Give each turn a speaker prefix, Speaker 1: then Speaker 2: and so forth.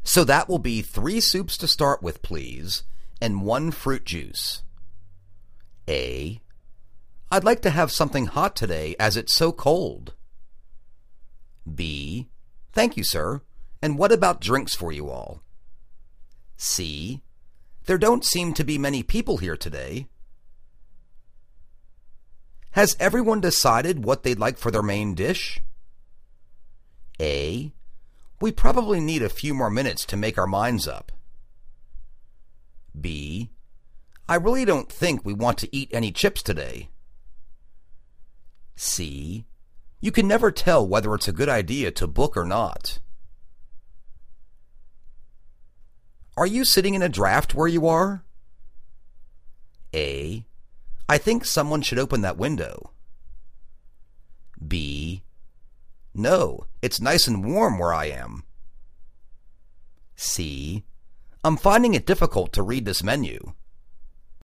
Speaker 1: So that will be 3 soups to start with, please, and 1 fruit juice. A. I'd like to have something hot today as it's so cold. B. Thank you, sir. And what about drinks for you all? C. There don't seem to be many people here today. Has everyone decided what they'd like for their main dish? A. We probably need a few more minutes to make our minds up. B. I really don't think we want to eat any chips today. C. You can never tell whether it's a good idea to book or not. Are you sitting in a draft where you are? A. I think someone should open that window. B. No, it's nice and warm where I am. C. I'm finding it difficult to read this menu.